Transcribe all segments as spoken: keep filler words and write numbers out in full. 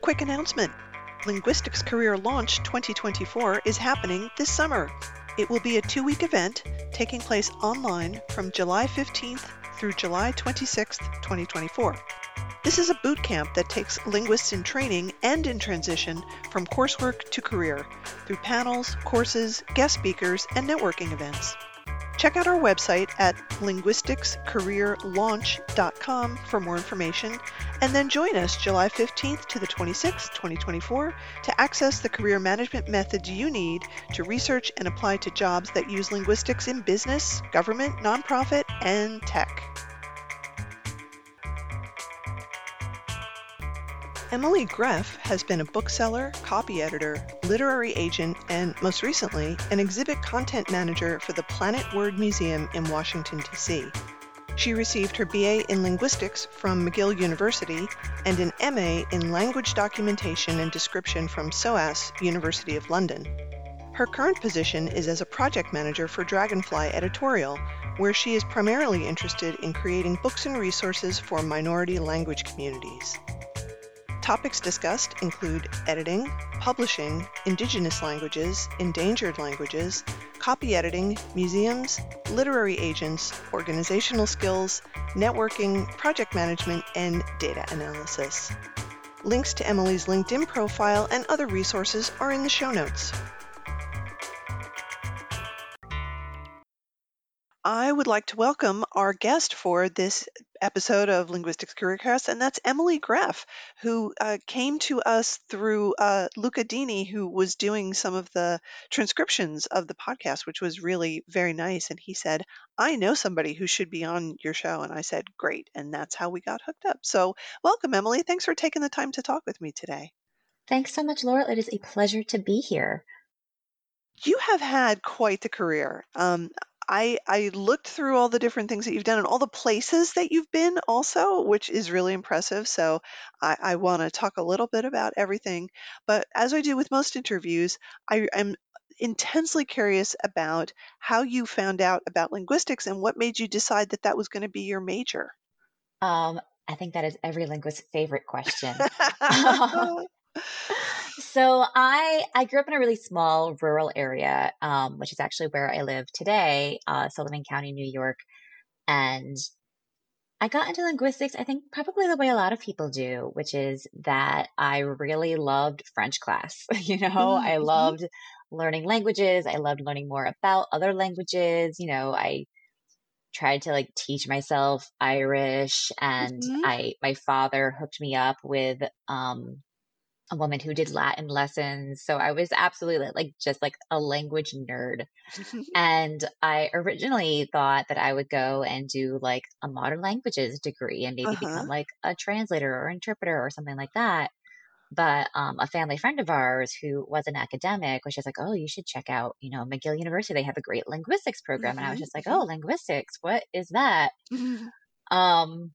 quick announcement. Linguistics Career Launch twenty twenty-four is happening this summer. It will be a two-week event taking place online from July fifteenth through July twenty-sixth, twenty twenty-four. This is a boot camp that takes linguists in training and in transition from coursework to career through panels, courses, guest speakers, and networking events. Check out our website at linguistics career launch dot com for more information, and then join us July fifteenth to the twenty-sixth, twenty twenty-four to access the career management methods you need to research and apply to jobs that use linguistics in business, government, nonprofit, and tech. Emily Greff has been a bookseller, copy editor, literary agent, and most recently, an exhibit content manager for the Planet Word Museum in Washington, D C. She received her B A in linguistics from McGill University and an M A in language documentation and description from SOAS, University of London. Her current position is as a project manager for Dragonfly Editorial, where she is primarily interested in creating books and resources for minority language communities. Topics discussed include editing, publishing, indigenous languages, endangered languages, copy editing, museums, literary agents, organizational skills, networking, project management, and data analysis. Links to Emily's LinkedIn profile and other resources are in the show notes. I would like to welcome our guest for this episode of Linguistics Careercast, and that's Emily Greff, who uh, came to us through uh, Luca Dini, who was doing some of the transcriptions of the podcast, which was really very nice. And he said, I know somebody who should be on your show. And I said, great. And that's how we got hooked up. So welcome, Emily. Thanks for taking the time to talk with me today. Thanks so much, Laura. It is a pleasure to be here. You have had quite the career. Um, I I looked through all the different things that you've done and all the places that you've been also, which is really impressive. So I, I want to talk a little bit about everything. But as I do with most interviews, I am intensely curious about how you found out about linguistics and what made you decide that that was going to be your major. Um, I think that is every linguist's favorite question. So I I grew up in a really small rural area, um, which is actually where I live today, uh, Sullivan County, New York. And I got into linguistics, I think probably the way a lot of people do, which is that I really loved French class. You know, I Mm-hmm. loved learning languages. I loved learning more about other languages. You know, I tried to like teach myself Irish, and Mm-hmm. I my father hooked me up with um a woman who did Latin lessons. So I was absolutely like just like a language nerd. And I originally thought that I would go and do like a modern languages degree and maybe Uh-huh. become like a translator or interpreter or something like that. But um, a family friend of ours who was an academic was just like, oh, you should check out, you know, McGill University. They have a great linguistics program. And I was just like, Mm-hmm. oh, linguistics, what is that? Mm-hmm. Um,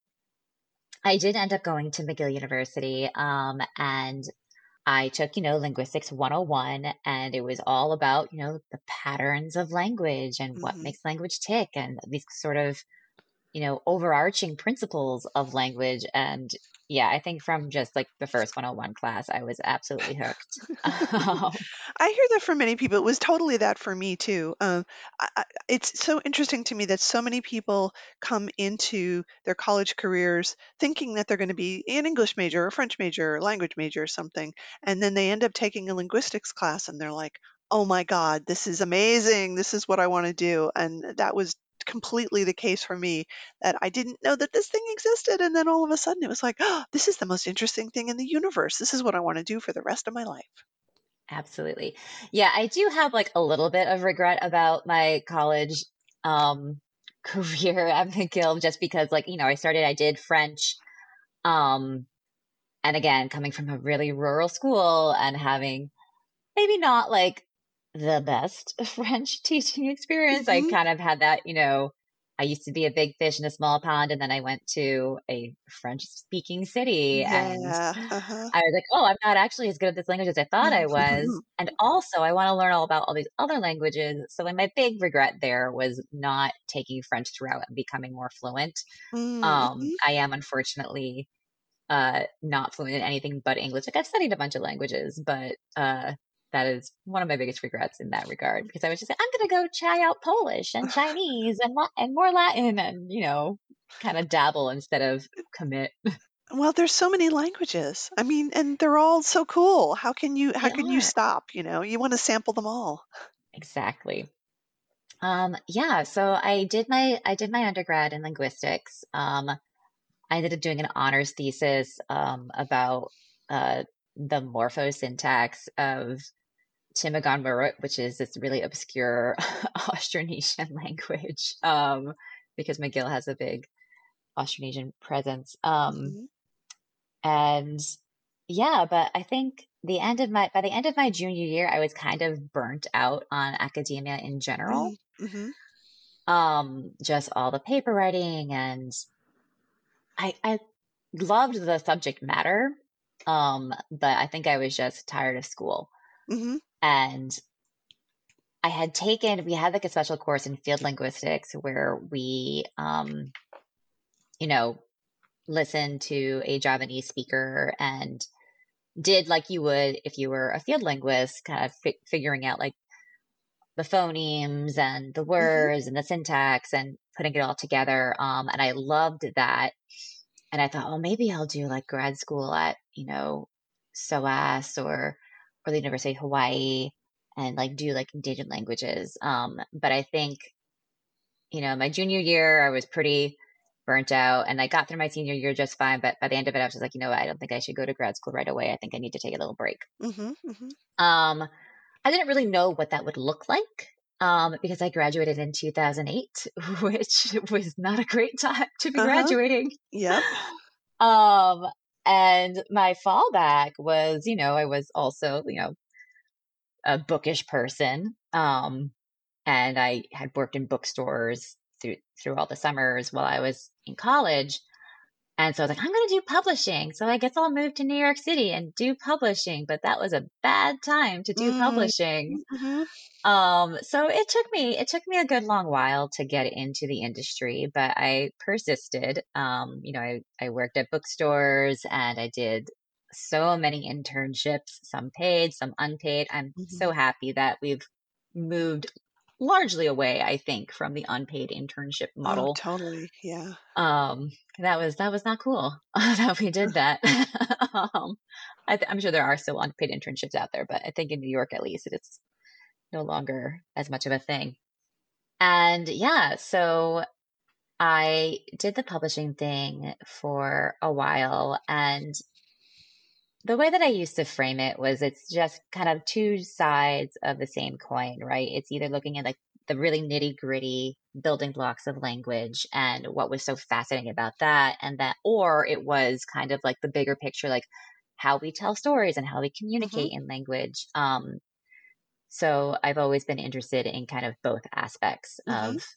I did end up going to McGill University, um, and I took, you know, Linguistics one oh one, and it was all about, you know, the patterns of language and what Mm-hmm. makes language tick and these sort of, you know, overarching principles of language. And yeah, I think from just like the first one oh one class, I was absolutely hooked. Um, I hear that from many people. It was totally that for me too. Um, I, I, it's so interesting to me that so many people come into their college careers thinking that they're going to be an English major, or a French major, or language major, or something, and then they end up taking a linguistics class, and they're like, "Oh my God, this is amazing! This is what I want to do." And that was completely the case for me. That I didn't know that this thing existed, and then all of a sudden it was like, "Oh, this is the most interesting thing in the universe. This is what I want to do for the rest of my life." Absolutely. Yeah, I do have like a little bit of regret about my college um career at McGill just because like, you know, I started I did French, um and again, coming from a really rural school and having maybe not like the best French teaching experience, I Hmm. kind of had that, you know, I used to be a big fish in a small pond, and then I went to a French speaking city, and Yeah, uh-huh. I was like, oh, I'm not actually as good at this language as I thought I was. And also, I want to learn all about all these other languages. So, my big regret there was not taking French throughout and becoming more fluent. Mhm. Um, I am unfortunately uh, not fluent in anything but English. Like I've studied a bunch of languages, but uh, that is one of my biggest regrets in that regard because I was just like, I'm going to go try out Polish and Chinese and La- and more Latin and you know, kind of dabble instead of commit. Well, there's so many languages. I mean, and they're all so cool. How can you how They can you are stop, you know? You want to sample them all. exactly. Um, yeah, so I did my I did my undergrad in linguistics. Um, I ended up doing an honors thesis um, about uh, the morphosyntax of Timugon Murut, which is this really obscure Austronesian language, um, because McGill has a big Austronesian presence. Um, Mhm. and yeah, but I think the end of my by the end of my junior year, I was kind of burnt out on academia in general. Mm, mhm. Um, just all the paper writing, and I I loved the subject matter. Um, but I think I was just tired of school. Mhm. And I had taken, we had like a special course in field linguistics where we, um, you know, listened to a Javanese speaker and did like you would if you were a field linguist, kind of fi- figuring out like the phonemes and the Mhm. words and the syntax and putting it all together. Um, and I loved that. And I thought, oh, maybe I'll do like grad school at, you know, SOAS or or the University of Hawaii and like do like indigenous languages. Um, but I think, you know, my junior year I was pretty burnt out and I got through my senior year just fine. But by the end of it, I was just like, you know, what, I don't think I should go to grad school right away. I think I need to take a little break. Mhm. Mhm. Um, I didn't really know what that would look like. Um, because I graduated in two thousand eight, which was not a great time to be Uh-huh. graduating. Yep. Um, and my fallback was, you know, I was also, you know, a bookish person. Um, and I had worked in bookstores through through all the summers while I was in college. And so I was like, I'm going to do publishing. So I guess I'll move to New York City and do publishing. But that was a bad time to do Mm, publishing. mhm. Um, so it took me it took me a good long while to get into the industry, but I persisted. Um, you know, I, I worked at bookstores and I did so many internships, some paid, some unpaid. I'm so Mhm. happy that we've moved largely away, I think, from the unpaid internship Oh, model. totally. Yeah. Um, that was that was not cool that we did that. um, I th- I'm sure there are still unpaid internships out there, but I think in New York at least it's no longer as much of a thing. And yeah, so I did the publishing thing for a while. And the way that I used to frame it was it's just kind of two sides of the same coin, right? It's either looking at like the really nitty gritty building blocks of language and what was so fascinating about that. And that, or it was kind of like the bigger picture, like how we tell stories and how we Mhm. communicate in language. Um, So I've always been interested in kind of both aspects Mhm. of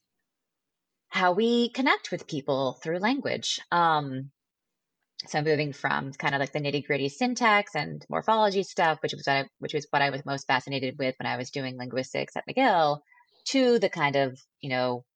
how we connect with people through language. Um, so moving from kind of like the nitty gritty syntax and morphology stuff, which was what I, which was what I was most fascinated with when I was doing linguistics at McGill, to the kind of you know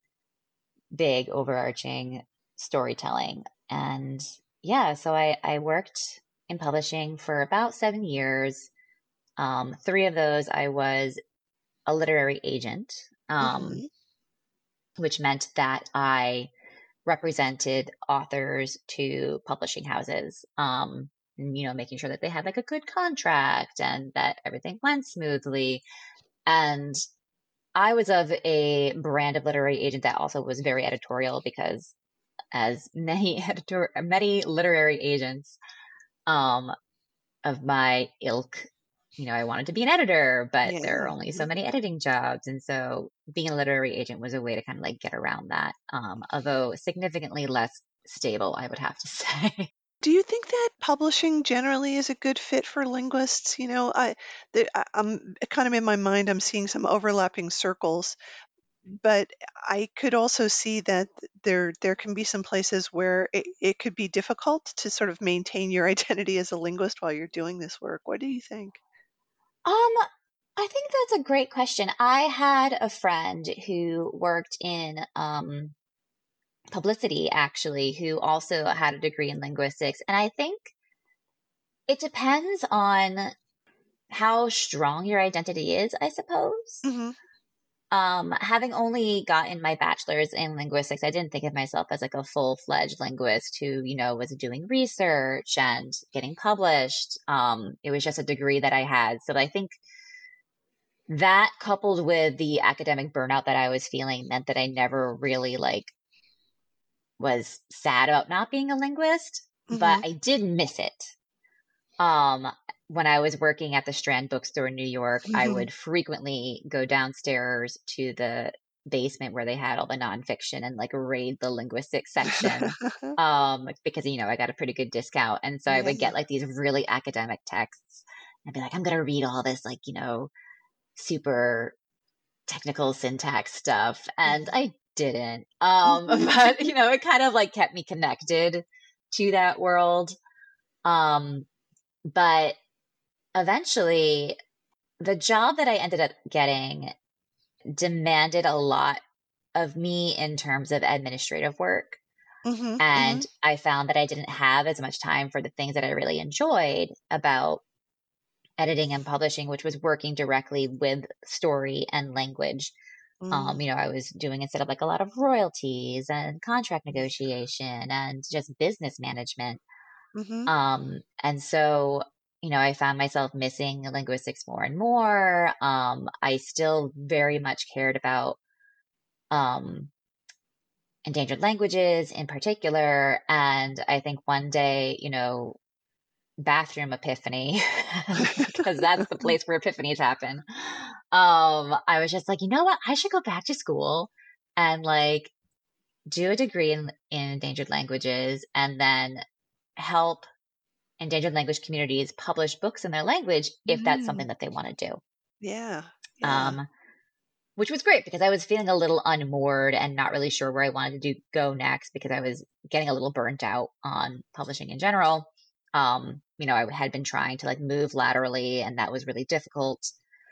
big overarching storytelling. And yeah, so I I worked in publishing for about seven years. Um, three of those I was a literary agent. Um, Mhm. which meant that I represented authors to publishing houses. Um, you know, making sure that they had like a good contract and that everything went smoothly. And I was of a brand of literary agent that also was very editorial because, as many editor, many literary agents, um, of my ilk. You know, I wanted to be an editor, but there are Yeah. only so Mhm. many editing jobs. And so being a literary agent was a way to kind of like get around that, um, although significantly less stable, I would have to say. Do you think that publishing generally is a good fit for linguists? You know, I, the, I I'm kind of in my mind, I'm seeing some overlapping circles, but I could also see that there there can be some places where it, it could be difficult to sort of maintain your identity as a linguist while you're doing this work. What do you think? Um, I think that's a great question. I had a friend who worked in um, publicity, actually, who also had a degree in linguistics. And I think it depends on how strong your identity is, I suppose. Hmm. Um, having only gotten my bachelor's in linguistics, I didn't think of myself as like a full-fledged linguist who, you know, was doing research and getting published. Um, it was just a degree that I had. So I think that coupled with the academic burnout that I was feeling meant that I never really like was sad about not being a linguist, but Hmm. I did miss it. Um, when I was working at the Strand bookstore in New York, I would frequently go downstairs to the basement where they had all the nonfiction and like raid the linguistics section. Um, because you know, I got a pretty good discount. And so I would Yeah. get like these really academic texts and be like, I'm gonna read all this like, you know, super technical syntax stuff. And Mhm. I didn't. Um, Mhm. but you know, it kind of like kept me connected to that world. Um, but eventually, the job that I ended up getting demanded a lot of me in terms of administrative work. Mhm. And Mhm. I found that I didn't have as much time for the things that I really enjoyed about editing and publishing, which was working directly with story and language. Um, Mm. you know, I was doing instead of like a lot of royalties and contract negotiation and just business management. Mhm. Um, and so, you know, I found myself missing linguistics more and more. Um, I still very much cared about um, endangered languages in particular. And I think one day, you know, bathroom epiphany, because that's the place where epiphanies happen. Um, I was just like, you know what? I should go back to school and like do a degree in, in endangered languages and then help endangered language communities publish books in their language if that's Mm. something that they want to do. Yeah. Yeah. Um, which was great because I was feeling a little unmoored and not really sure where I wanted to do go next because I was getting a little burnt out on publishing in general. Um, you know, I had been trying to like move laterally, and that was really difficult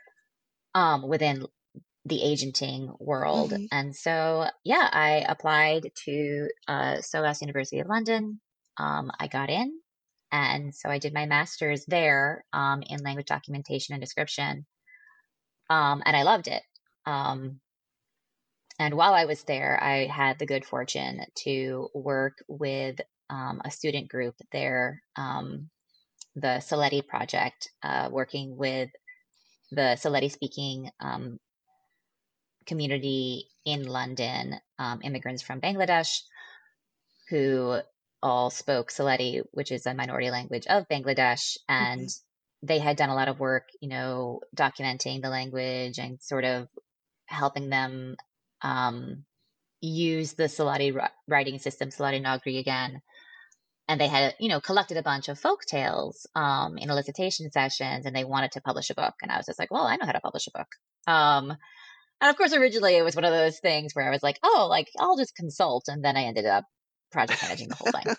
um, within the agenting world. Mhm. And so, yeah, I applied to uh, SOAS University of London. Um, I got in, and so I did my master's there um, in language documentation and description, um, and I loved it. Um, and while I was there, I had the good fortune to work with um, a student group there, um, the Saletti Project, uh, working with the Saletti speaking um, community in London, um, immigrants from Bangladesh who all spoke Saletti, which is a minority language of Bangladesh. And Mhm. they had done a lot of work, you know, documenting the language and sort of helping them um, use the Salati writing system, Salati Nagri again. And they had, you know, collected a bunch of folk tales um, in elicitation sessions, and they wanted to publish a book. And I was just like, well, I know how to publish a book. Um, and of course, originally it was one of those things where I was like, oh, like I'll just consult, and then I ended up project managing the whole thing.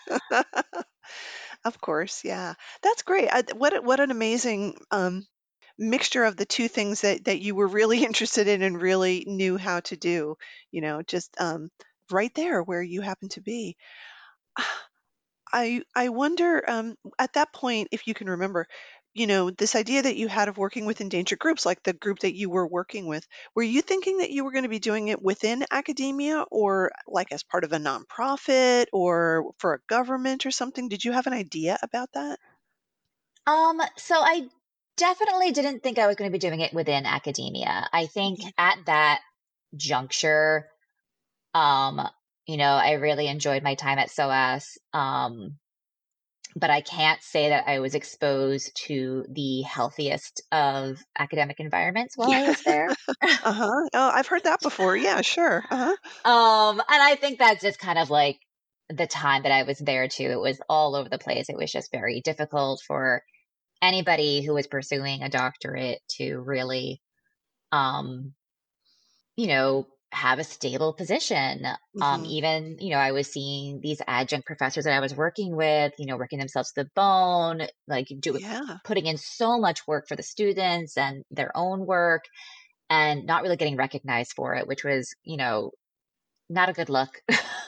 Of course, yeah. That's great. I, what a- what an amazing um, mixture of the two things that that you were really interested in and really knew how to do. You know, just um, right there where you happen to be. I I wonder um, at that point if you can remember, you know, this idea that you had of working with endangered groups, like the group that you were working with. Were you thinking that you were going to be doing it within academia or like as part of a nonprofit or for a government or something? Did you have an idea about that? Um, so I definitely didn't think I was going to be doing it within academia. I think Mhm. at that juncture, um, you know, I really enjoyed my time at SOAS. Um, but I can't say that I was exposed to the healthiest of academic environments while I Yeah. was there. Uh-huh. Oh, I've heard that before. Yeah, sure. Uh-huh. Um, and I think that's just kind of like the time that I was there too. It was all over the place. It was just very difficult for anybody who was pursuing a doctorate to really, um, you know, have a stable position. Um, Mhm. even, you know, I was seeing these adjunct professors that I was working with, you know, working themselves to the bone, like do Yeah. putting in so much work for the students and their own work and not really getting recognized for it, which was, you know, not a good look.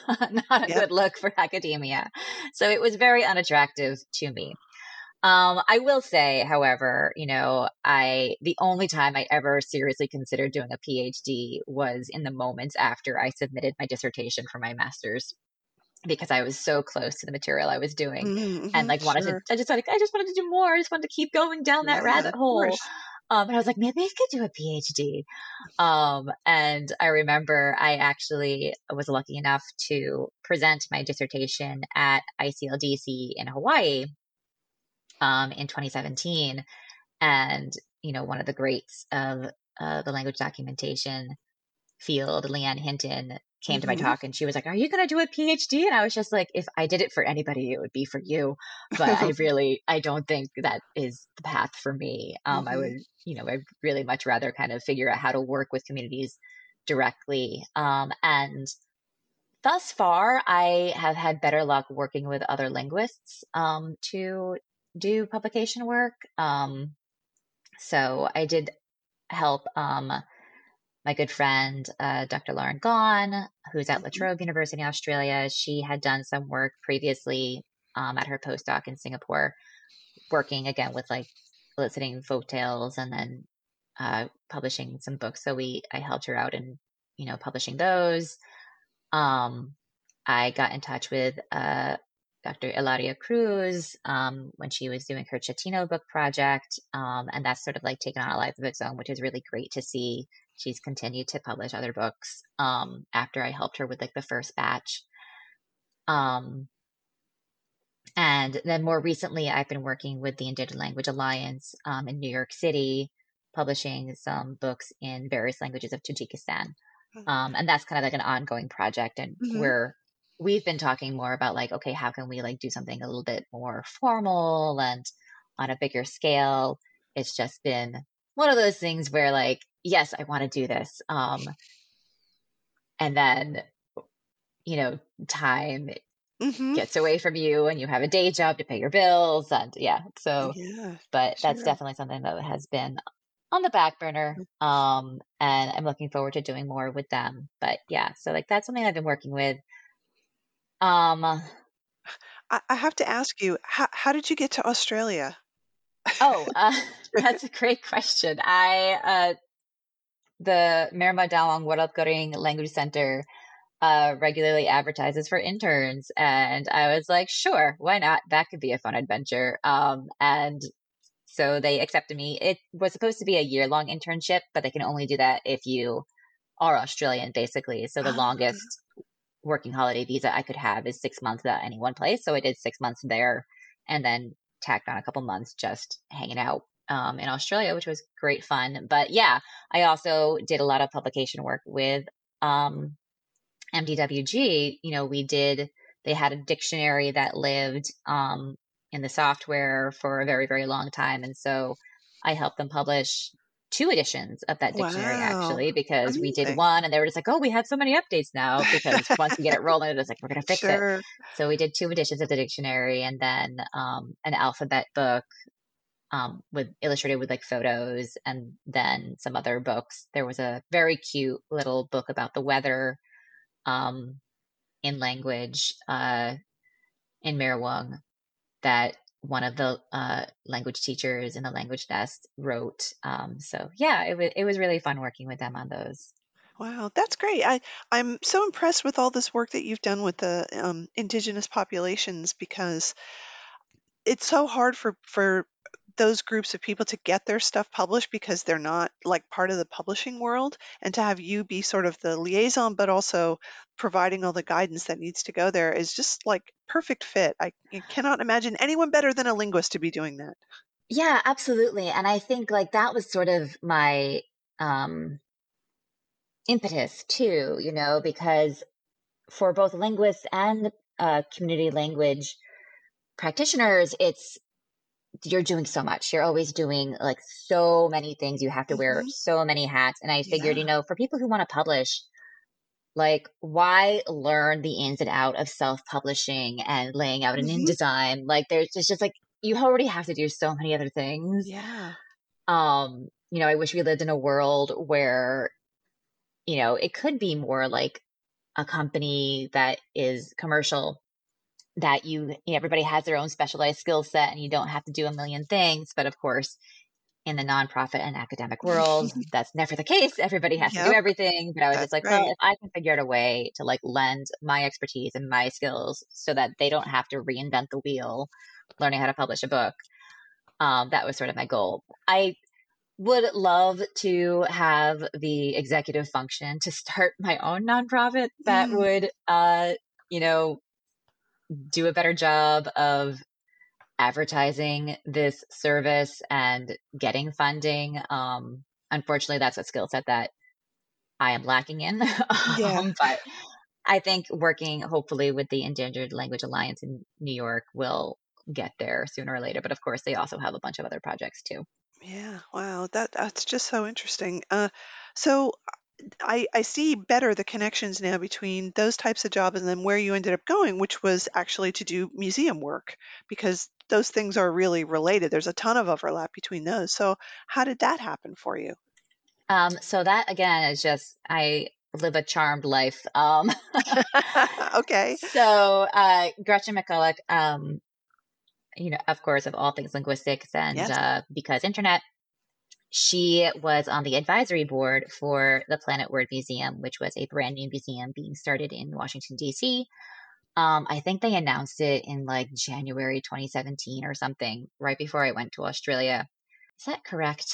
not a Yep. good look for academia. So it was very unattractive to me. Um, I will say, however, you know, I the only time I ever seriously considered doing a PhD was in the moments after I submitted my dissertation for my master's, because I was so close to the material I was doing and Mm-hmm. like wanted to Sure. I just wanted I just wanted to do more. I just wanted to keep going down that Yeah, rabbit of hole. course. Um, and I was like, maybe I could do a PhD. Um, and I remember I actually was lucky enough to present my dissertation at I C L D C in Hawaii um, in twenty seventeen. And, you know, one of the greats of uh, the language documentation field, Leanne Hinton, came to my Mm-hmm. talk and she was like, "Are you going to do a PhD?" And I was just like, if I did it for anybody, it would be for you. But I really, I don't think that is the path for me. Um, I Mm-hmm. would, you know, I'd really much rather kind of figure out how to work with communities directly. Um, and thus far, I have had better luck working with other linguists um, to do publication work. Um, so I did help um, my good friend, uh, Doctor Lauren Gahn, who's at La Mm-hmm. Trobe University in Australia. She had done some work previously um, at her postdoc in Singapore, working again with like eliciting folk tales and then uh, publishing some books. So we, I helped her out in, you know, publishing those. Um, I got in touch with uh, Doctor Ilaria Cruz um, when she was doing her Chatino book project. Um, and that's sort of like taken on a life of its own, which is really great to see. She's continued to publish other books um, after I helped her with like the first batch. Um, and then more recently, I've been working with the Indigenous Language Alliance um, in New York City, publishing some books in various languages of Tajikistan. Um, and that's kind of like an ongoing project. And Mm-hmm. we're, we've been talking more about like, okay, how can we like do something a little bit more formal and on a bigger scale? It's just been one of those things where like, yes, I want to do this. Um, and then, you know, time Mm-hmm. gets away from you and you have a day job to pay your bills. And yeah, so, Yeah, but that's sure. definitely something that has been on the back burner. Um, and I'm looking forward to doing more with them. But yeah, so like that's something I've been working with. Um, I, I have to ask you, how, how did you get to Australia? oh, uh, that's a great question. I, uh, the Merma Dawang Waralkaring Language Center uh, regularly advertises for interns. And I was like, sure, why not? That could be a fun adventure. Um, and so they accepted me. It was supposed to be a year long internship, but they can only do that if you are Australian, basically. So the Ah, longest working holiday visa I could have is six months at any one place. So I did six months there and then tacked on a couple months just hanging out um, in Australia, which was great fun. But yeah, I also did a lot of publication work with um, M D W G. You know, we did, they had a dictionary that lived um, in the software for a very, very long time. And so I helped them publish two editions of that dictionary wow. actually, because we did Amazing. one and they were just like, oh, we have so many updates now, because once we get it rolling, it's like, we're going to fix it. Sure. So we did two editions of the dictionary and then um, an alphabet book um, with illustrated with like photos and then some other books. There was a very cute little book about the weather um, in language uh, in Merawang that one of the uh, language teachers in the language nest wrote. Um, so yeah, it was it was really fun working with them on those. Wow, that's great. I I'm so impressed with all this work that you've done with the um, indigenous populations because it's so hard for for those groups of people to get their stuff published because they're not like part of the publishing world, and to have you be sort of the liaison but also providing all the guidance that needs to go there is just like perfect fit. I, I cannot imagine anyone better than a linguist to be doing that. Yeah, absolutely. And I think like that was sort of my um, impetus too, you know, because for both linguists and uh, community language practitioners, it's you're doing so much. You're always doing like so many things. You have to wear Hmm. so many hats. And I figured, you Yeah. know, for people who want to publish, like why learn the ins and out of self-publishing and laying out an Hmm. InDesign? Like there's it's just like you already have to do so many other things. Yeah. Um, you know, I wish we lived in a world where, you know, it could be more like a company that is commercial, that you everybody has their own specialized skill set and you don't have to do a million things. But of course, in the nonprofit and academic world, that's never the case. Everybody has to do Yep, everything. But I was that's just like, well, right. if I can figure out a way to like lend my expertise and my skills so that they don't have to reinvent the wheel learning how to publish a book, um, that was sort of my goal. I would love to have the executive function to start my own nonprofit that Mm, would, uh, you know, do a better job of advertising this service and getting funding. Um, unfortunately, that's a skill set that I am lacking in. yeah. um, but I think working hopefully with the Endangered Language Alliance in New York will get there sooner or later. But of course, they also have a bunch of other projects too. Yeah, wow, that that's just so interesting. Uh, so I I see better the connections now between those types of jobs and then where you ended up going, which was actually to do museum work, because those things are really related. There's a ton of overlap between those. So how did that happen for you? Um, so that again is just I live a charmed life. Um, Okay. so uh, Gretchen McCulloch, um, you know, of course, of all things linguistics, and Yes. uh, because internet, she was on the advisory board for the Planet Word Museum, which was a brand new museum being started in Washington, D C. Um, I think they announced it in like January twenty seventeen or something, right before I went to Australia. Is that correct?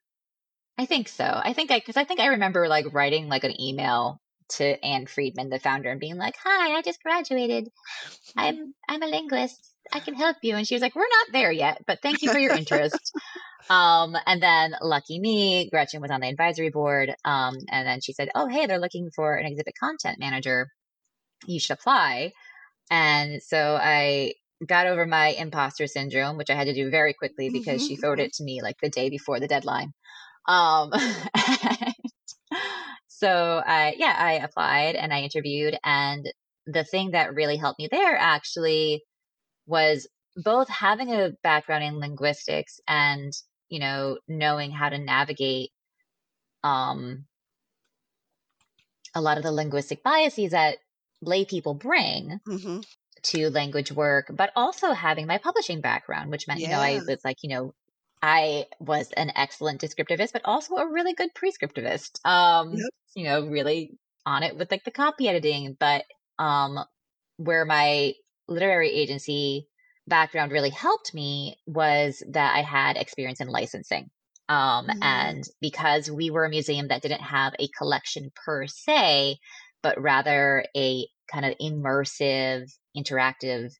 I think so. I think I, because I think I remember like writing like an email to Anne Friedman, the founder, and being like, "Hi, I just graduated. I'm I'm a linguist. I can help you." And she was like, "We're not there yet, but thank you for your interest." Um, and then lucky me, Gretchen was on the advisory board. Um, and then she said, "Oh, hey, they're looking for an exhibit content manager. You should apply." And so I got over my imposter syndrome, which I had to do very quickly because Hmm, she forwarded hmm. it to me like the day before the deadline. Um, so I, yeah, I applied and I interviewed. And the thing that really helped me there actually was both having a background in linguistics and, you know, knowing how to navigate um, a lot of the linguistic biases that lay people bring Hmm. to language work, but also having my publishing background, which meant, you know, Yeah. I was like, you know, I was an excellent descriptivist, but also a really good prescriptivist. Um, Yep. you know, really on it with like the copy editing, but um where my literary agency background really helped me was that I had experience in licensing. Um, Mm, and because we were a museum that didn't have a collection per se, but rather a kind of immersive, interactive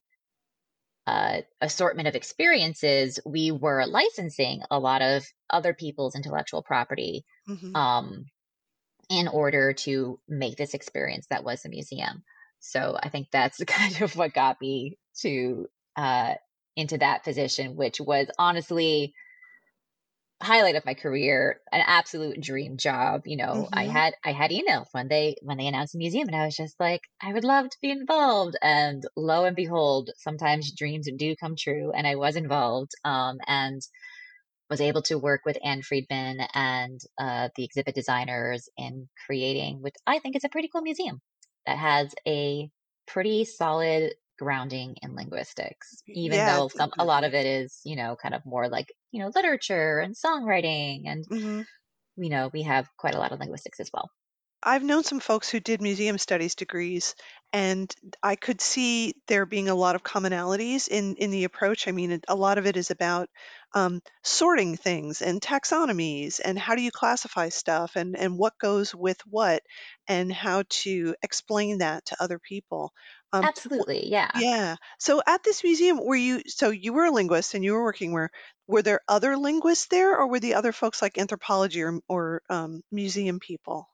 uh, assortment of experiences, we were licensing a lot of other people's intellectual property mhm. um, in order to make this experience that was a museum. So I think that's kind of what got me to uh, into that position, which was honestly highlight of my career, an absolute dream job. You know, I Mhm. had I had emails when they when they announced a museum, and I was just like, I would love to be involved. And lo and behold, sometimes dreams do come true, and I was involved, um, and was able to work with Anne Friedman and uh, the exhibit designers in creating, which I think is a pretty cool museum that has a pretty solid grounding in linguistics, even Yeah, though some a lot of definitely. it is, you know, kind of more like, you know, literature and songwriting, and Mhm. you know, we have quite a lot of linguistics as well. I've known some folks who did museum studies degrees, and I could see there being a lot of commonalities in in the approach. I mean, it, a lot of it is about um, sorting things and taxonomies, and how do you classify stuff, and and what goes with what, and how to explain that to other people. Um, wh- Absolutely, yeah. yeah. So at this museum, were you? So you were a linguist, and you were working where? Were there other linguists there, or were the other folks like anthropology or or um, museum people?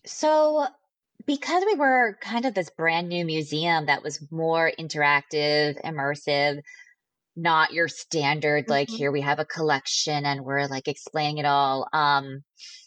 So because we were kind of this brand new museum that was more interactive, immersive, not your standard like Mhm. here we have a collection and we're like explaining it all. Um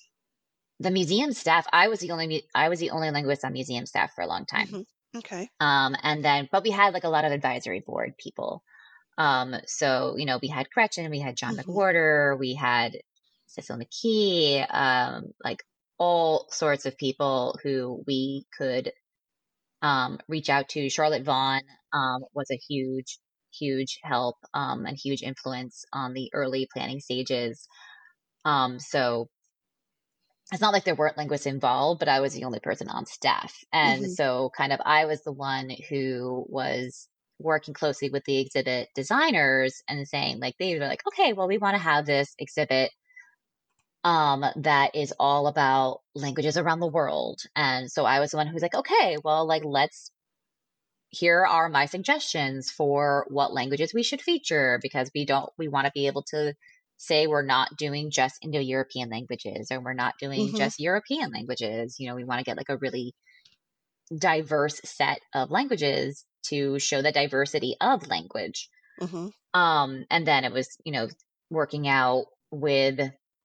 the museum staff, I was the only mu- I was the only linguist on museum staff for a long time. Mhm. Okay. Um and then but we had like a lot of advisory board people. Um so you know we had Gretchen, we had John Mhm. McWhorter, we had Cecil McKee, um like all sorts of people who we could um, reach out to. Charlotte Vaughn um, was a huge, huge help um, and huge influence on the early planning stages. Um, so it's not like there weren't linguists involved, but I was the only person on staff. And Hmm. so kind of I was the one who was working closely with the exhibit designers and saying like they were like, okay, well, we want to have this exhibit um that is all about languages around the world. And so I was the one who's like, okay, well, like let's here are my suggestions for what languages we should feature because we don't we want to be able to say we're not doing just Indo-European languages or we're not doing Hmm. just European languages. You know, we want to get like a really diverse set of languages to show the diversity of language. Hmm. Um, and then it was, you know, working out with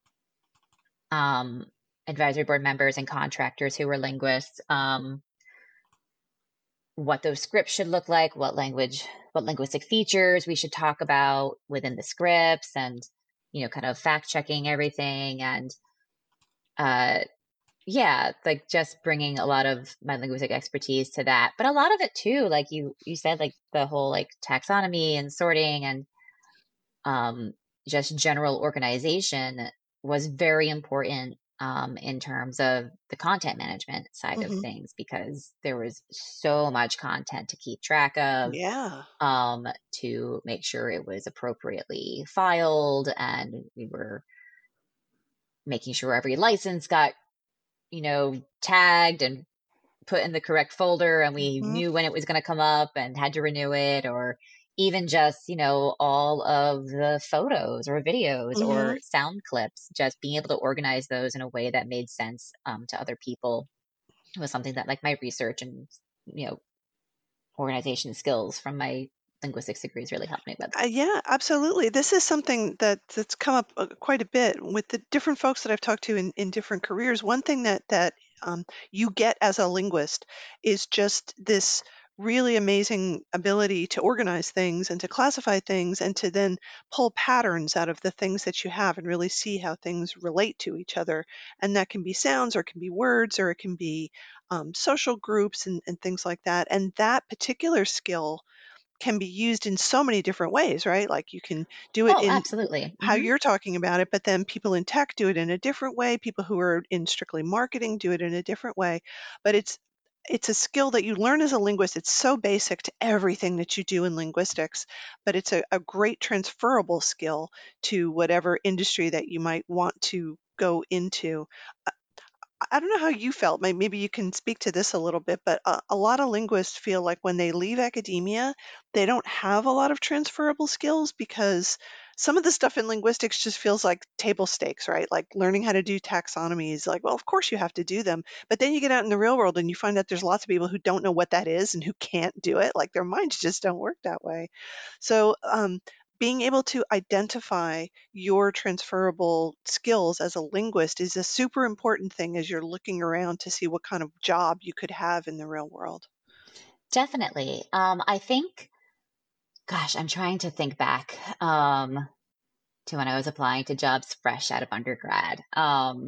um advisory board members and contractors who were linguists, um, what those scripts should look like, what language, what linguistic features we should talk about within the scripts, and you know, kind of fact checking everything, and uh, yeah, like just bringing a lot of my linguistic expertise to that. But a lot of it too, like you you said, like the whole like taxonomy and sorting and um, just general organization was very important um, in terms of the content management side of Hmm. things because there was so much content to keep track of, Yeah. um, to make sure it was appropriately filed and we were making sure every license got, you know, tagged and put in the correct folder and we Hmm. knew when it was going to come up and had to renew it, or even just, you know, all of the photos or videos Hmm. or sound clips, just being able to organize those in a way that made sense um, to other people was something that like my research and, you know, organization skills from my linguistics degrees really helped me with. Uh, yeah, absolutely. This is something that that's come up uh, quite a bit with the different folks that I've talked to in, in different careers. One thing that that um, you get as a linguist is just this really amazing ability to organize things and to classify things and to then pull patterns out of the things that you have and really see how things relate to each other. And that can be sounds or it can be words or it can be um, social groups and, and things like that. And that particular skill can be used in so many different ways, right? Like you can do it Oh, in absolutely. how Hmm. you're talking about it, but then people in tech do it in a different way. People who are in strictly marketing do it in a different way. But it's it's a skill that you learn as a linguist. It's so basic to everything that you do in linguistics, but it's a, a great transferable skill to whatever industry that you might want to go into. I don't know how you felt. May- Maybe you can speak to this a little bit, but a, a lot of linguists feel like when they leave academia, they don't have a lot of transferable skills because some of the stuff in linguistics just feels like table stakes, right? Like learning how to do taxonomy is like, well, of course you have to do them. But then you get out in the real world and you find out there's lots of people who don't know what that is and who can't do it. Like their minds just don't work that way. So, um, being able to identify your transferable skills as a linguist is a super important thing as you're looking around to see what kind of job you could have in the real world. Definitely. Um, I think, gosh, I'm trying to think back um, to when I was applying to jobs fresh out of undergrad. Um,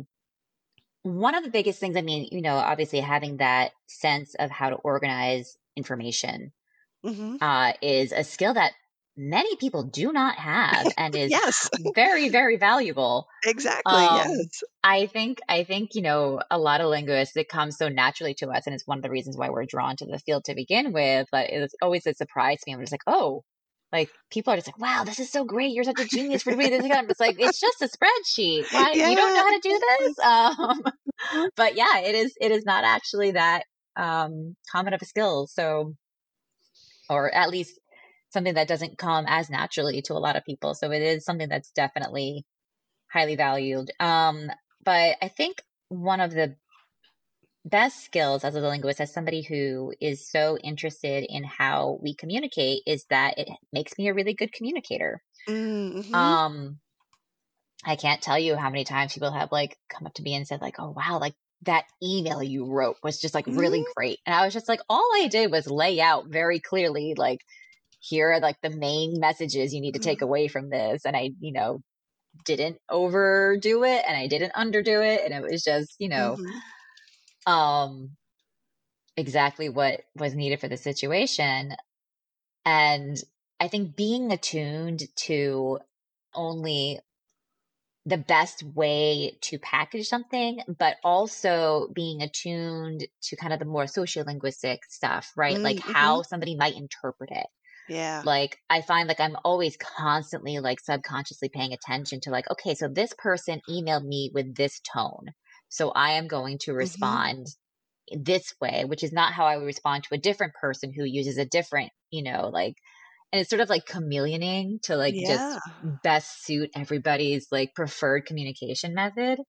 one of the biggest things, I mean, you know, obviously having that sense of how to organize information Hmm. uh, is a skill that many people do not have and is Yes, very, very valuable. exactly. Um, Yes. I think, I think, you know, a lot of linguists, it comes so naturally to us, and it's one of the reasons why we're drawn to the field to begin with. But it's always a surprise to me. I'm just like, oh, like people are just like, wow, this is so great. You're such a genius for doing this. I'm just like, it's just a spreadsheet. Why you don't Yeah, know how to do exactly. this? Um, Mhm. but yeah, it is. It is not actually that um, common of a skill. So, or at least something that doesn't come as naturally to a lot of people. So it is something that's definitely highly valued. Um, but I think one of the best skills as a linguist, as somebody who is so interested in how we communicate, is that it makes me a really good communicator. Mm-hmm. Um, I can't tell you how many times people have like come up to me and said like, "Oh wow, like that email you wrote was just like really Hmm. great." And I was just like, all I did was lay out very clearly like here are like the main messages you need to take away from this, and I, you know, didn't overdo it and I didn't underdo it, and it was just, you know, Hmm. um exactly what was needed for the situation. And I think being attuned to only the best way to package something, but also being attuned to kind of the more sociolinguistic stuff, right? Like Mm-hmm. how somebody might interpret it. Yeah. Like I find like I'm always constantly like subconsciously paying attention to like, okay, so this person emailed me with this tone. So I am going to Mm-hmm. respond this way, which is not how I would respond to a different person who uses a different, you know, like, and it's sort of like chameleoning to like Yeah. just best suit everybody's like preferred communication method.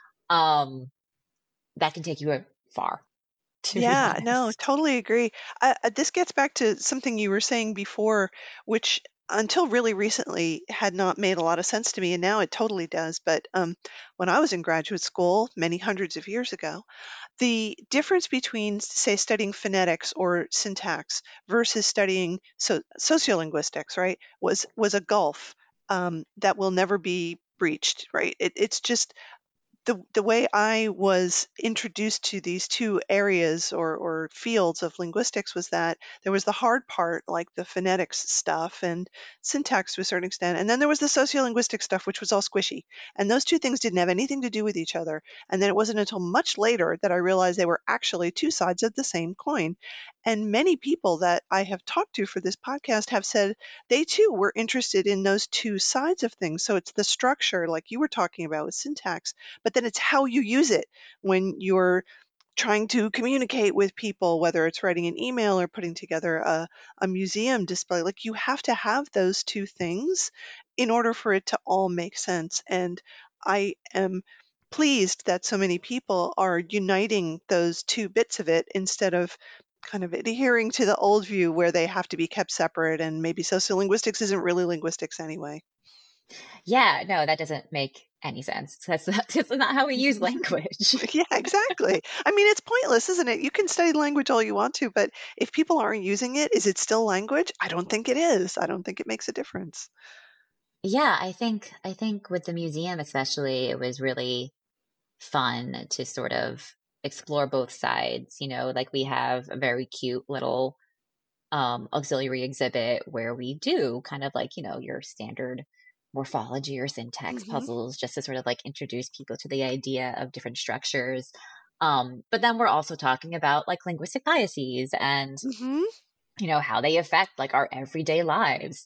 Um, that can take you a- far, to be Yeah, no, honest. totally agree. Uh, uh, this gets back to something you were saying before, which until really recently had not made a lot of sense to me, and now it totally does. But um, when I was in graduate school, many hundreds of years ago, the difference between, say, studying phonetics or syntax versus studying so sociolinguistics, right, was was a gulf um, that will never be breached, right? It, it's just the the way I was introduced to these two areas or or fields of linguistics was that there was the hard part, like the phonetics stuff and syntax to a certain extent, and then there was the sociolinguistic stuff, which was all squishy. And those two things didn't have anything to do with each other. And then it wasn't until much later that I realized they were actually two sides of the same coin. And many people that I have talked to for this podcast have said they too were interested in those two sides of things. So it's the structure, like you were talking about with syntax, but then it's how you use it when you're trying to communicate with people, whether it's writing an email or putting together a, a museum display. Like you have to have those two things in order for it to all make sense. And I am pleased that so many people are uniting those two bits of it instead of kind of adhering to the old view where they have to be kept separate and maybe sociolinguistics isn't really linguistics anyway. Yeah, no, that doesn't make any sense. That's not, that's not how we use language. Yeah, exactly. I mean, it's pointless, isn't it? You can study language all you want to, but if people aren't using it, is it still language? I don't think it is. I don't think it makes a difference. Yeah, I think I think with the museum especially, it was really fun to sort of explore both sides. You know, like we have a very cute little um, auxiliary exhibit where we do kind of like, you know, your standard morphology or syntax Hmm. puzzles just to sort of like introduce people to the idea of different structures. Um, but then we're also talking about like linguistic biases and, Hmm. you know, how they affect like our everyday lives.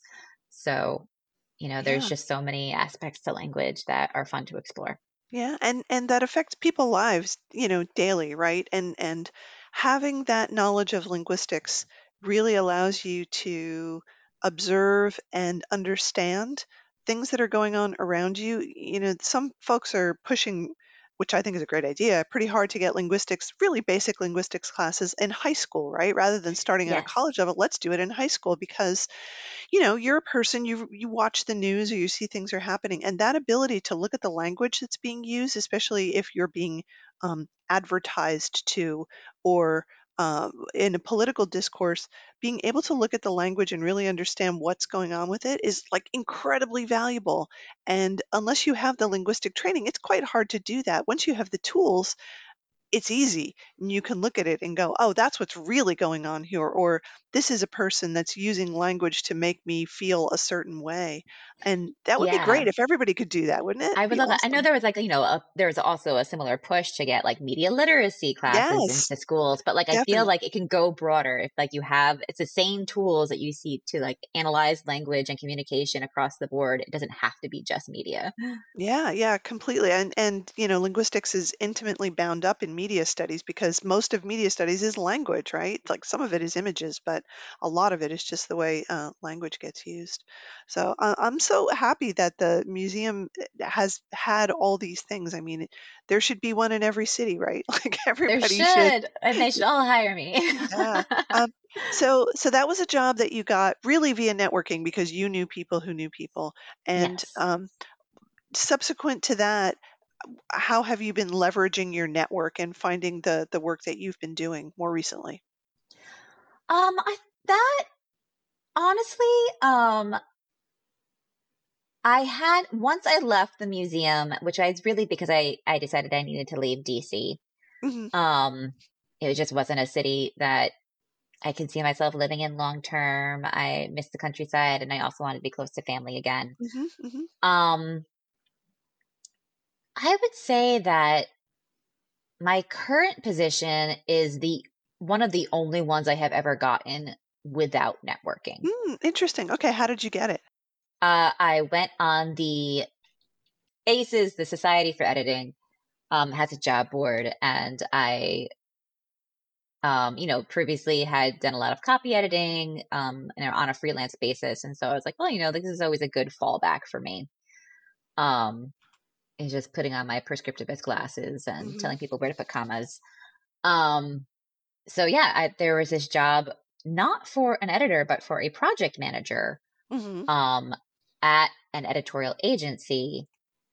So, you know, there's Yeah. just so many aspects to language that are fun to explore. Yeah, and and that affects people's lives, you know, daily, right? And and having that knowledge of linguistics really allows you to observe and understand things that are going on around you. You know, some folks are pushing, which I think is a great idea, pretty hard to get linguistics, really basic linguistics classes in high school, right? Rather than starting at a Yes. college level, let's do it in high school because you know, you're a person, you you watch the news or you see things are happening, and that ability to look at the language that's being used, especially if you're being um, advertised to or uh, in a political discourse, being able to look at the language and really understand what's going on with it is like incredibly valuable. And unless you have the linguistic training, it's quite hard to do that. Once you have the tools, it's easy. And you can look at it and go, oh, that's what's really going on here. Or this is a person that's using language to make me feel a certain way. And that would be great Yeah. if everybody could do that, wouldn't it? I would Be love that. I know awesome. there was like, you know, a, there was also a similar push to get like media literacy classes Yes, into schools, but like I feel definitely. like it can go broader if like you have it's the same tools that you see to like analyze language and communication across the board. It doesn't have to be just media. Yeah, yeah, completely. And and you know, linguistics is intimately bound up in media studies because most of media studies is language, right? Like some of it is images, but a lot of it is just the way uh, language gets used. So uh, I'm so happy that the museum uh, has had all these things. I mean, there should be one in every city, right? Like There everybody should. should, and they should all hire me. Yeah. Um, so so that was a job that you got really via networking because you knew people who knew people. And Yes. um, subsequent to that, how have you been leveraging your network and finding the the work that you've been doing more recently? Um, I that honestly, um, I had once I left the museum, which I really because I I decided I needed to leave D C. Mhm. Um, it just wasn't a city that I could see myself living in long term. I missed the countryside and I also wanted to be close to family again. Hmm. Hmm. Um, I would say that my current position is the one of the only ones I have ever gotten without networking. Mm, interesting. Okay, how did you get it? Uh, I went on the A C Es, the Society for Editing, um, has a job board, and I, um, you know, previously had done a lot of copy editing, um, and on a freelance basis, and so I was like, well, you know, this is always a good fallback for me. Um, is just putting on my prescriptivist glasses and Hmm. telling people where to put commas. Um, so yeah, I, there was this job not for an editor, but for a project manager, Hmm. um, at an editorial agency.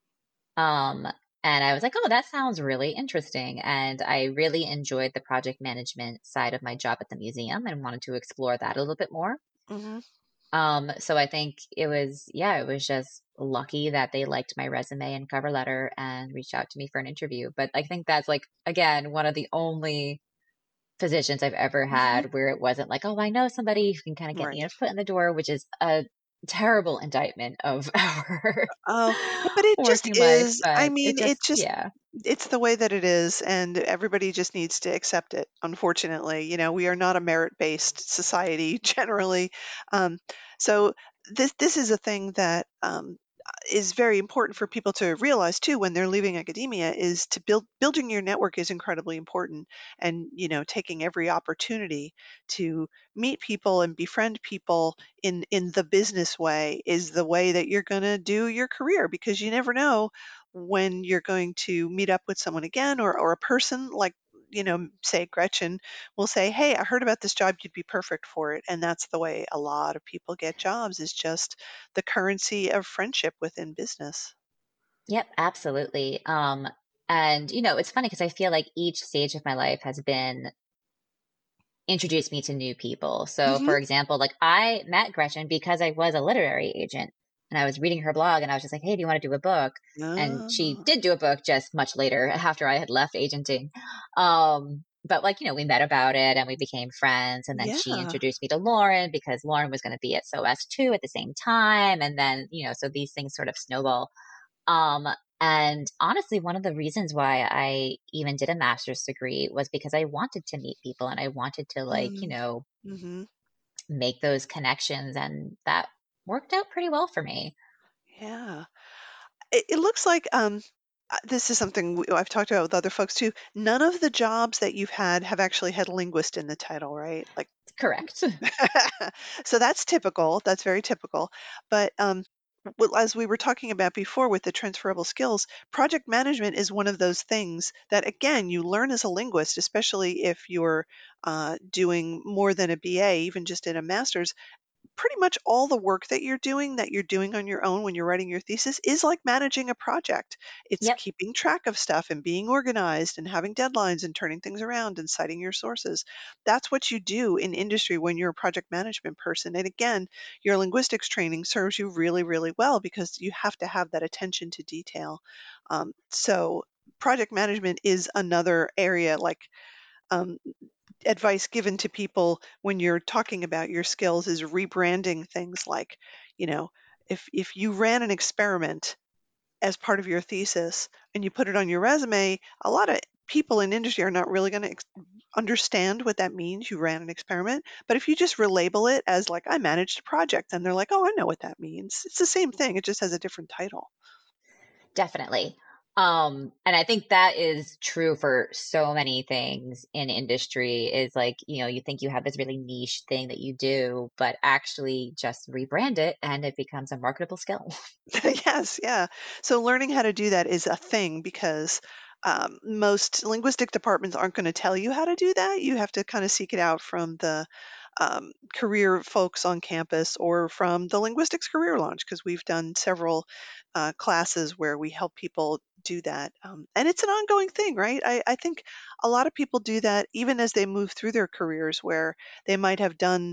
Um, and I was like, oh, that sounds really interesting. And I really enjoyed the project management side of my job at the museum and wanted to explore that a little bit more. Hmm. Um, so I think it was, yeah, it was just lucky that they liked my resume and cover letter and reached out to me for an interview. But I think that's like, again, one of the only positions I've ever Hmm. had where it wasn't like, oh, I know somebody who can kind of get me Right. a foot in the door, which is a terrible indictment of our Oh, but it just working life. is. I But mean, it it just, just yeah, it's the way that it is, and everybody just needs to accept it. Unfortunately, you know, we are not a merit-based society generally. Um, so this this is a thing that um, is very important for people to realize too when they're leaving academia is to build building your network is incredibly important, and you know, taking every opportunity to meet people and befriend people in in the business way is the way that you're going to do your career, because you never know when you're going to meet up with someone again, or or a person like, you know, say Gretchen will say, "Hey, I heard about this job, you'd be perfect for it." And that's the way a lot of people get jobs, is just the currency of friendship within business. yep, absolutely. Um, and you know, it's funny because I feel like each stage of my life has been introduced me to new people. So, Mhm. for example, like I met Gretchen because I was a literary agent and I was reading her blog and I was just like, hey, do you want to do a book? And she Ah, did do a book just much later after I had left agenting. Um, but like, you know, we met about it and we became friends. And then she yeah. introduced me to Lauren because Lauren was going to be at S O S two at the same time. And then, you know, so these things sort of snowball. Um, and honestly, one of the reasons why I even did a master's degree was because I wanted to meet people and I wanted to, like, you Mm, know, mhm. make those connections. And that worked out pretty well for me. Yeah. It it looks like, um, uh, this is something we I've talked about with other folks too. None of the jobs that you've had have actually had linguist in the title, right? Like, Correct. so that's typical. That's very typical. But um, well, as we were talking about before with the transferable skills, project management is one of those things that, again, you learn as a linguist, especially if you're uh, doing more than a B A, even just in a master's. Pretty much all the work that you're doing that you're doing on your own when you're writing your thesis is like managing a project. It's Yep. keeping track of stuff and being organized and having deadlines and turning things around and citing your sources. That's what you do in industry when you're a project management person. And again, your linguistics training serves you really, really well because you have to have that attention to detail. Um, so project management is another area, like, um, advice given to people when you're talking about your skills is rebranding things, like, you know, if if you ran an experiment as part of your thesis and you put it on your resume, a lot of people in industry are not really going to ex- understand what that means. You ran an experiment. But if you just relabel it as like, I managed a project, then they're like, oh, I know what that means. It's the same thing, it just has a different title. Definitely. Um, and I think that is true for so many things in industry is like, you know, you think you have this really niche thing that you do, but actually just rebrand it and it becomes a marketable skill. Yes, yeah. So learning how to do that is a thing, because um, most linguistic departments aren't going to tell you how to do that. You have to kind of seek it out from the um, career folks on campus or from the linguistics career launch, because we've done several uh, classes where we help people do that. Um, and it's an ongoing thing, right? I, I think a lot of people do that even as they move through their careers, where they might have done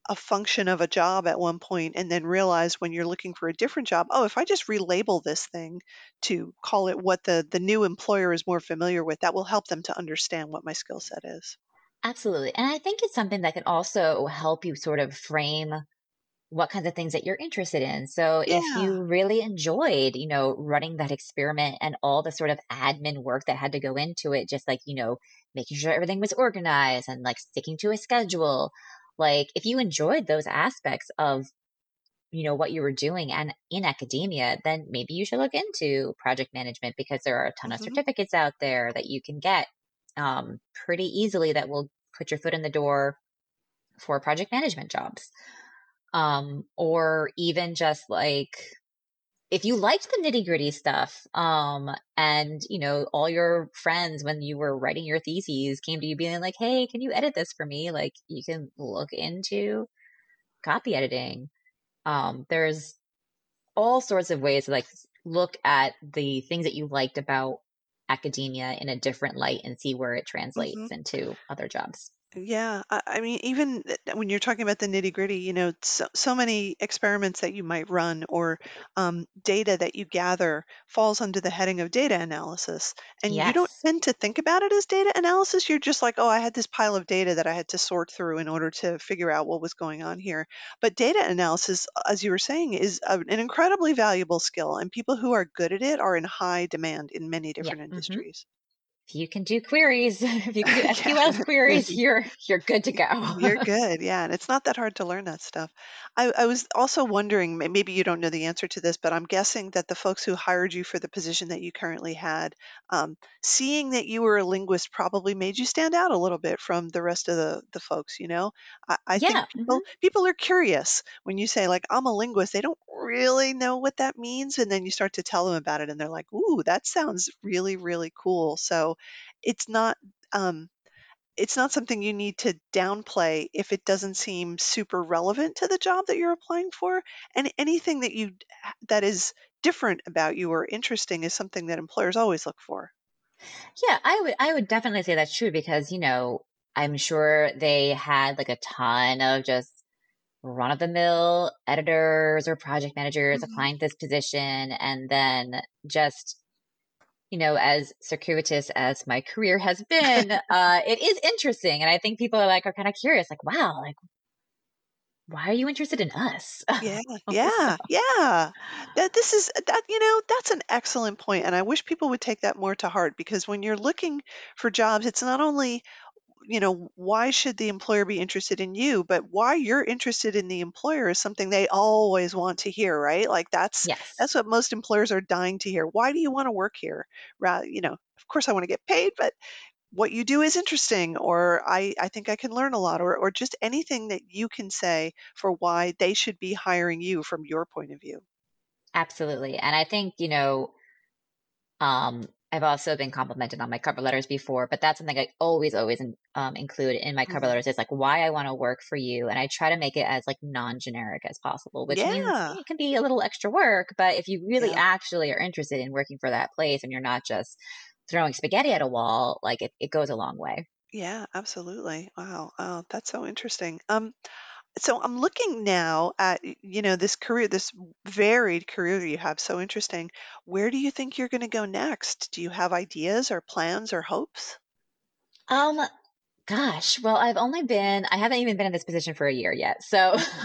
a function of a job at one point and then realize when you're looking for a different job, oh, if I just relabel this thing to call it what the the new employer is more familiar with, that will help them to understand what my skill set is. Absolutely. And I think it's something that can also help you sort of frame what kinds of things that you're interested in. So if Yeah. you really enjoyed, you know, running that experiment and all the sort of admin work that had to go into it, just like, you know, making sure everything was organized and like sticking to a schedule, like if you enjoyed those aspects of, you know, what you were doing and in academia, then maybe you should look into project management because there are a ton of Hmm. certificates out there that you can get um, pretty easily that will put your foot in the door for project management jobs. Um, or even just like if you liked the nitty gritty stuff, um, and you know, all your friends when you were writing your theses came to you being like, hey, can you edit this for me? Like you can look into copy editing. Um, there's all sorts of ways to like look at the things that you liked about academia in a different light and see where it Hmm. translates into other jobs. Yeah, I, I mean, even th- when you're talking about the nitty gritty, you know, so, so many experiments that you might run or um, data that you gather falls under the heading of data analysis. And you don't Yes. tend to think about it as data analysis. You're just like, oh, I had this pile of data that I had to sort through in order to figure out what was going on here. But data analysis, as you were saying, is a, an incredibly valuable skill. And people who are good at it are in high demand in many Yeah. different hmm industries. If you can do queries, if you can do Yeah. S Q L queries, you're you're good to Y- You're go. good, yeah, and it's not that hard to learn that stuff. I, I was also wondering, may- maybe you don't know the answer to this, but I'm guessing that the folks who hired you for the position that you currently had, um, seeing that you were a linguist probably made you stand out a little bit from the rest of the the folks. You know, I, I think Yeah. people hmm people are curious when you say like I'm a linguist. They don't really know what that means, and then you start to tell them about it, and they're like, "Ooh, that sounds really really cool." So, it's not. Um, it's not something you need to downplay if it doesn't seem super relevant to the job that you're applying for. And anything that you that is different about you or interesting is something that employers always look for. Yeah, I would I would definitely say that's true because, you know, I'm sure they had like a ton of just run of the mill editors or project managers Hmm. applying to this position and then just you know, as circuitous as my career has been, uh, it is interesting. And I think people are like, are kind of curious, like, wow, like, why are you interested in us? Yeah, So, yeah, yeah. That this is that you know that's an excellent point, and I wish people would take that more to heart because when you're looking for jobs, it's not only you know, why should the employer be interested in you? But why you're interested in the employer is something they always want to hear, right? Like that's yes, that's what most employers are dying to hear. Why do you want to work here? Rather, you know, of course I want to get paid, but what you do is interesting, or I, I think I can learn a lot, or or just anything that you can say for why they should be hiring you from your point of view. absolutely. And I think, you know, um, I've also been complimented on my cover letters before, but that's something I always, always in, um, include in my cover Hmm. letters is like why I want to work for you. And I try to make it as like non-generic as possible, which means Yeah, it can be a little extra work, but if you really yeah, actually are interested in working for that place and you're not just throwing spaghetti at a wall, like it, it goes a long way. yeah, absolutely. Wow, oh, that's so interesting. Um, So I'm looking now at, y- you know, this career, this varied career that you have. So interesting. Where do you think you're going to go next? Do you have ideas or plans or hopes? Um, gosh, well, I've only been, I haven't even been in this position for a year yet. So Mhm.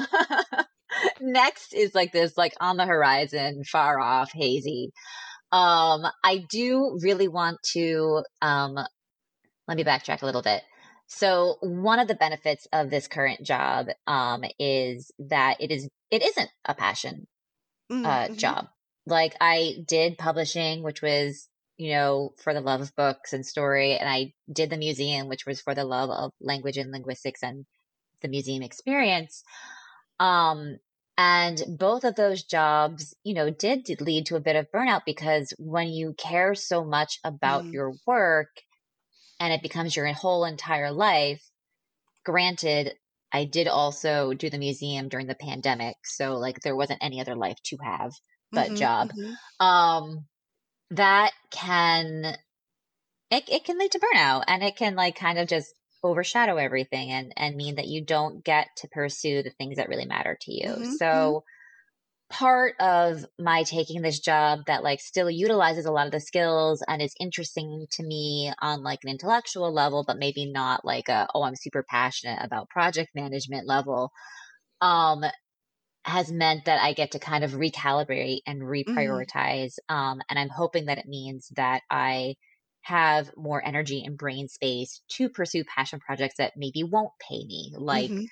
next is like this, like on the horizon, far off, hazy. Um, I do really want to, um, let me backtrack a little bit. So one of the benefits of this current job, um, is that it is, it isn't a passion uh, Mm-hmm. job. Like I did publishing, which was, you know, for the love of books and story, and I did the museum, which was for the love of language and linguistics and the museum experience. Um, and both of those jobs, you know, did, did lead to a bit of burnout because when you care so much about Mm-hmm. your work and it becomes your whole entire life, granted, I did also do the museum during the pandemic, so like there wasn't any other life to have but Mm-hmm. job. Mm-hmm. Um, that can it, it can lead to burnout and it can like kind of just overshadow everything and and mean that you don't get to pursue the things that really matter to you. Mhm, mhm, So part of my taking this job that like still utilizes a lot of the skills and is interesting to me on like an intellectual level, but maybe not like a, oh, I'm super passionate about project management level, um, has meant that I get to kind of recalibrate and mhm, reprioritize. Um, and I'm hoping that it means that I have more energy and brain space to pursue passion projects that maybe won't pay me, like mhm.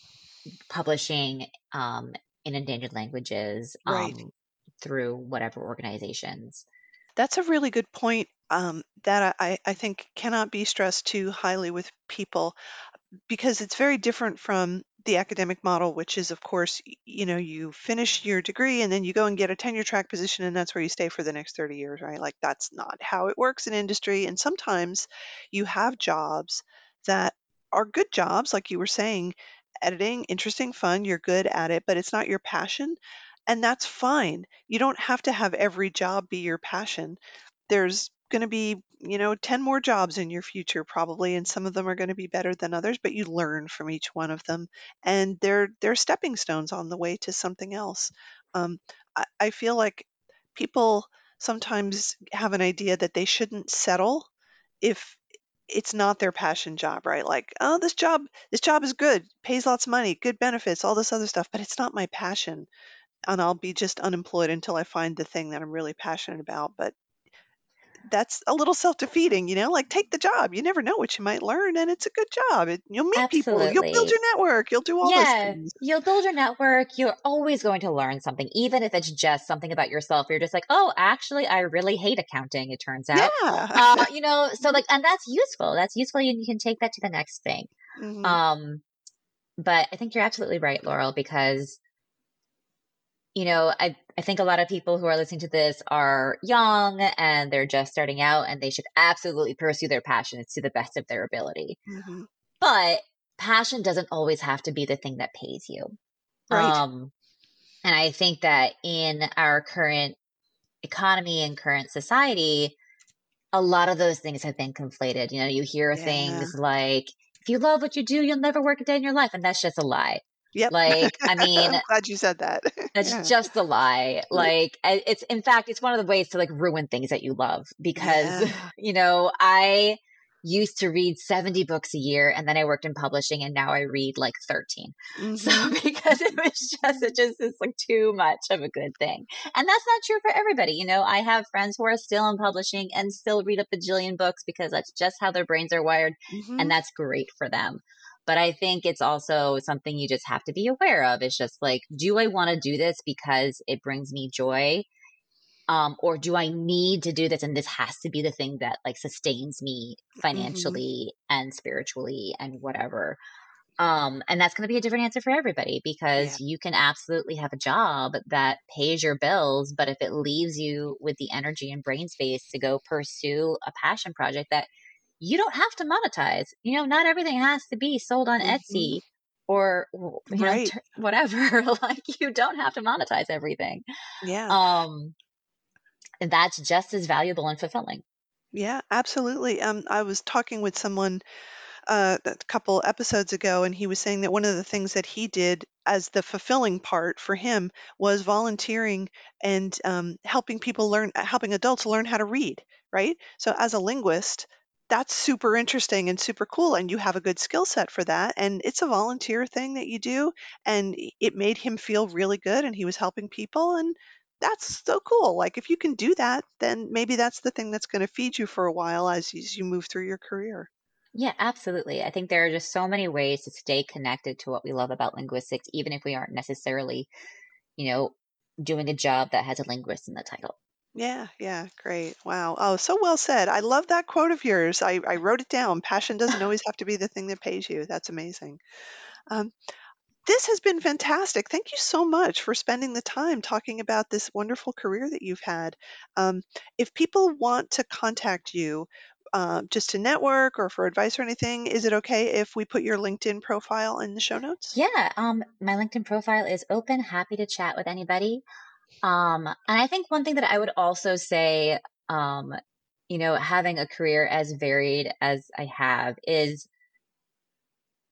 publishing um, in endangered languages Right. um, through whatever organizations. That's a really good point, um, that I I think cannot be stressed too highly with people. Because it's very different from the academic model, which is, of course, y- you know, you finish your degree and then you go and get a tenure track position, and that's where you stay for the next thirty years, right? Like, that's not how it works in industry. And sometimes you have jobs that are good jobs, like you were saying, editing, interesting, fun, you're good at it, but it's not your passion. And that's fine. You don't have to have every job be your passion. There's going to be, you know, ten more jobs in your future probably, and some of them are going to be better than others, but you learn from each one of them, and they're they're stepping stones on the way to something else. Um, I, I feel like people sometimes have an idea that they shouldn't settle if it's not their passion job, right? Like, oh, this job, this job is good, pays lots of money, good benefits, all this other stuff, but it's not my passion, and I'll be just unemployed until I find the thing that I'm really passionate about. But that's a little self-defeating, you know, like, take the job. You never know what you might learn, and it's a good job. It, you'll meet people, you'll build Absolutely. your network, you'll do all those Yeah, things. you'll build your network. You're always going to learn something, even if it's just something about yourself. You're just like, oh, actually, I really hate accounting, it turns out. Yeah. Uh, you know, so like, and that's useful. That's useful. You, you can take that to the next thing. Hmm. Um, but I think you're absolutely right, Laurel, because you know, I, I think a lot of people who are listening to this are young and they're just starting out and they should absolutely pursue their passions to the best of their ability. Hmm. But passion doesn't always have to be the thing that pays you. Right. Um, and I think that in our current economy and current society, a lot of those things have been conflated. You know, you hear Yeah. things like, if you love what you do, you'll never work a day in your life. And that's just a lie. Yep. Like, I mean, I'm glad you said that. that's Yeah. just a lie. Like, I- it's in fact, it's one of the ways to like ruin things that you love because, Yeah. you know, I used to read seventy books a year and then I worked in publishing and now I read like thirteen. So Hmm. because it was just, it just is like too much of a good thing. And that's not true for everybody. You know, I have friends who are still in publishing and still read a bajillion books because that's just how their brains are wired. Hmm. And that's great for them. But I think it's also something you just have to be aware of. It's just like, do I want to do this because it brings me joy? Um, or do I need to do this? And this has to be the thing that like sustains me Hmm. financially and spiritually and whatever. Um, and that's going to be a different answer for everybody Yeah. because you can absolutely have a job that pays your bills, but if it leaves you with the energy and brain space to go pursue a passion project that you don't have to monetize, you know, not everything has to be sold on Hmm. Etsy or, you know, Right. t- whatever. Like you don't have to monetize everything. Yeah. Um, and that's just as valuable and fulfilling. Yeah, absolutely. Um, I was talking with someone uh, a couple episodes ago, and he was saying that one of the things that he did as the fulfilling part for him was volunteering and um, helping people learn, uh, helping adults learn how to read, right? So, as a linguist, that's super interesting and super cool, and you have a good skill set for that. And it's a volunteer thing that you do, and i- it made him feel really good, and he was helping people, and that's so cool. Like, if you can do that, then maybe that's the thing that's going to feed you for a while as you, as you move through your career. Yeah, absolutely. I think there are just so many ways to stay connected to what we love about linguistics, even if we aren't necessarily, you know, doing a job that has a linguist in the title. Yeah, yeah, great. Wow. Oh, so well said. I love that quote of yours. I, I wrote it down. Passion doesn't always have to be the thing that pays you. That's amazing. Um, this has been fantastic. Thank you so much for spending the time talking about this wonderful career that you've had. Um, if people want to contact you uh, just to network or for advice or anything, is it okay if we put your LinkedIn profile in the show notes? Yeah, um, my LinkedIn profile is open, happy to chat with anybody. Um, and I think one thing that I would also say, um, you know, having a career as varied as I have is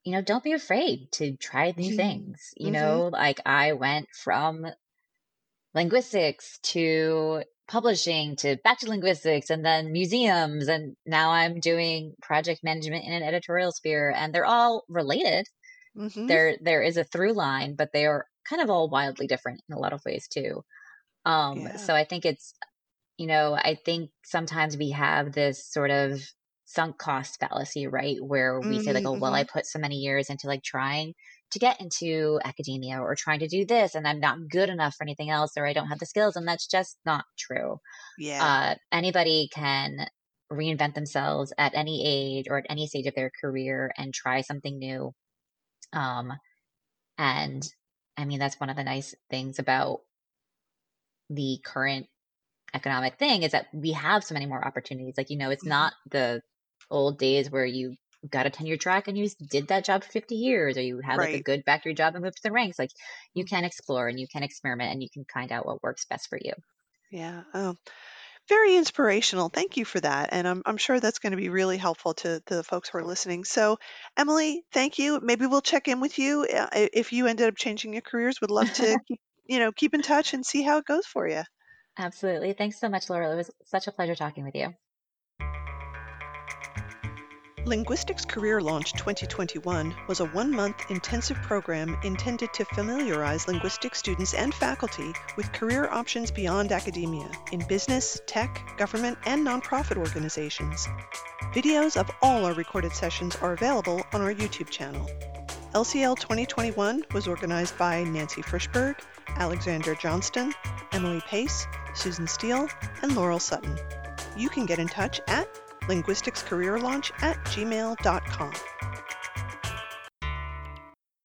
you know, don't be afraid to try new things. You Mm-hmm. know, like I went from linguistics to publishing to back to linguistics and then museums. And now I'm doing project management in an editorial sphere, and they're all related. Mm-hmm. There, there is a through line, but they are kind of all wildly different in a lot of ways too. Um, Yeah. so I think it's, you know, I think sometimes we have this sort of sunk cost fallacy, right? Where we say like, oh, well, Mm-hmm. I put so many years into like trying to get into academia or trying to do this, and I'm not good enough for anything else, or I don't have the skills. And that's just not true. Yeah. Uh, anybody can reinvent themselves at any age or at any stage of their career and try something new. Um, and I mean, that's one of the nice things about the current economic thing is that we have so many more opportunities. Like, you know, it's Mm-hmm. not the old days where you got a tenure track and you did that job for fifty years, or you had like a Right. good factory job and moved to the ranks. Like, you Mm. can explore and you can experiment and you can find out what works best for you. Yeah. Oh, very inspirational. Thank you for that. And I'm, I'm sure that's going to be really helpful to, to the folks who are listening. So, Emily, thank you. Maybe we'll check in with you uh, i- if you ended up changing your careers. Would love to keep, you know, keep in touch and see how it goes for you. Absolutely. Thanks so much, Laura. It was such a pleasure talking with you. Linguistics Career Launch twenty twenty-one was a one-month intensive program intended to familiarize linguistics students and faculty with career options beyond academia in business, tech, government, and nonprofit organizations. Videos of all our recorded sessions are available on our YouTube channel. L C L twenty twenty-one was organized by Nancy Frischberg, Alexander Johnston, Emily Pace, Susan Steele, and Laurel Sutton. You can get in touch at linguisticscareerlaunch at gmail dot com.